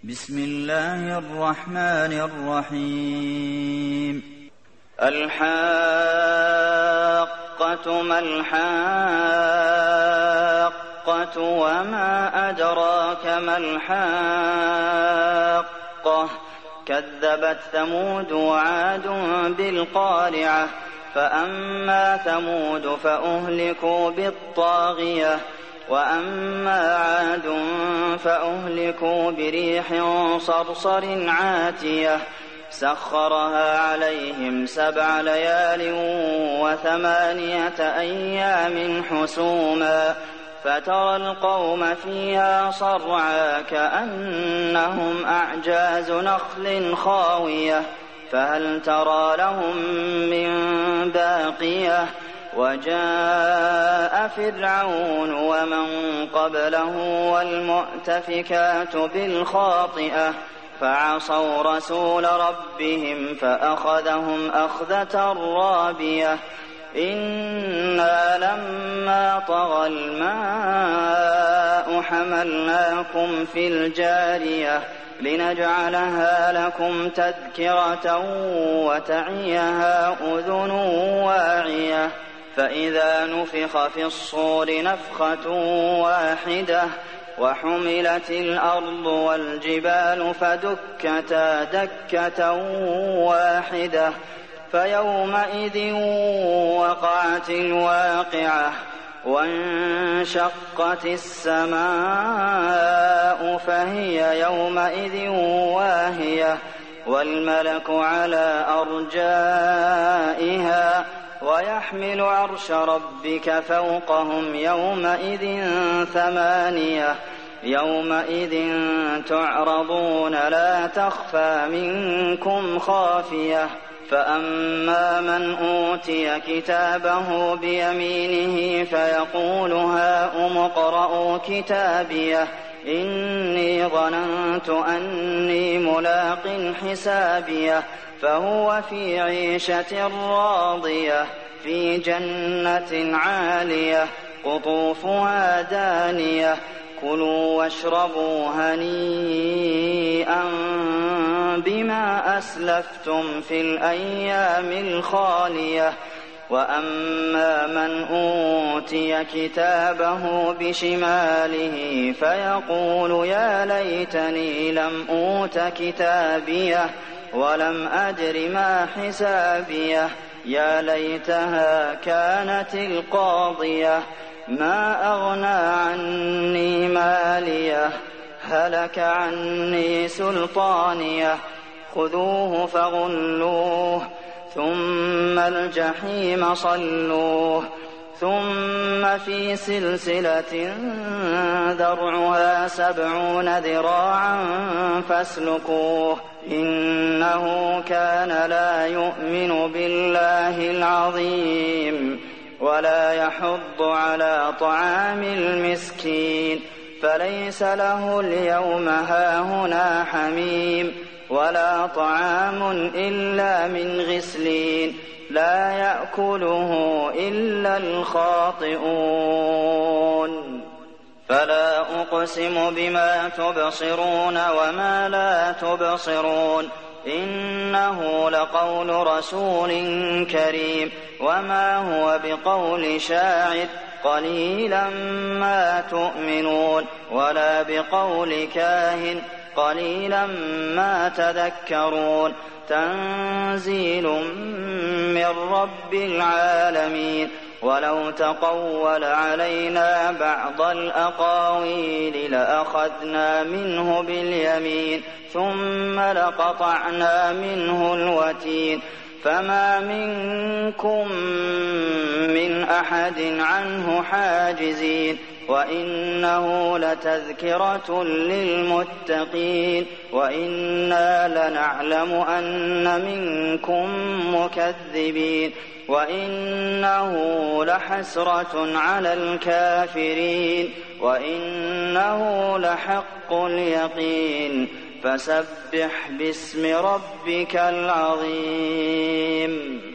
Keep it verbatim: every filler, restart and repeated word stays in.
بسم الله الرحمن الرحيم الحاقة ما الحاقة وما أدراك ما الحاقة كذبت ثمود وعاد بالقارعة فأما ثمود فأهلكوا بالطاغية وأما عاد فأهلكوا بريح صرصر عاتية سخرها عليهم سبع ليال وثمانية أيام حسوما فترى القوم فيها صرعى كأنهم أعجاز نخل خاوية فهل ترى لهم من باقية وجاء فرعون ومن قبله والمؤتفكات بالخاطئة فعصوا رسول ربهم فأخذهم أخذة رابية إنا لما طغى الماء حملناكم في الجارية لنجعلها لكم تذكرة وتعيها أذن واعية فإذا نفخ في الصور نفخة واحدة وحملت الأرض والجبال فدكتا دكة واحدة فيومئذ وقعت الواقعة وانشقت السماء فهي يومئذ واهية والملك على أرجائها ويحمل عرش ربك فوقهم يومئذ ثمانية يومئذ تعرضون لا تخفى منكم خافية فأما من أوتي كتابه بيمينه فيقول هاؤم اقرءوا كتابيه إني ظننت أني ملاق حسابيه فهو في عيشة راضية في جنة عالية قطوفها دانية كلوا واشربوا هنيئا بما أسلفتم في الأيام الخالية وأما من أوتي كتابه بشماله فيقول يا ليتني لم أوت كتابيه ولم أدر ما حسابيه يا ليتها كانت القاضية ما أغنى عني ماليه هلك عني سلطانيه خذوه فغلوه ثم الجحيم صلوه ثم في سلسلة ذرعها سبعون ذراعا فاسلكوه إنه كان لا يؤمن بالله العظيم ولا يحض على طعام المسكين فليس له اليوم هاهنا حميم ولا طعام إلا من غسلين لا يأكله إلا الخاطئون فلا أقسم بما تبصرون وما لا تبصرون إنه لقول رسول كريم وما هو بقول شاعر قليلا ما تؤمنون ولا بقول كاهن قليلا ما تذكرون تنزيل من رب العالمين ولو تقول علينا بعض الأقاويل لأخذنا منه باليمين ثم لقطعنا منه الوتين فما منكم من أحد عنه حاجزين وإنه لتذكرة للمتقين وإنا لنعلم أن منكم مكذبين وإنه لحسرة على الكافرين وإنه لحق اليقين فسبح باسم ربك العظيم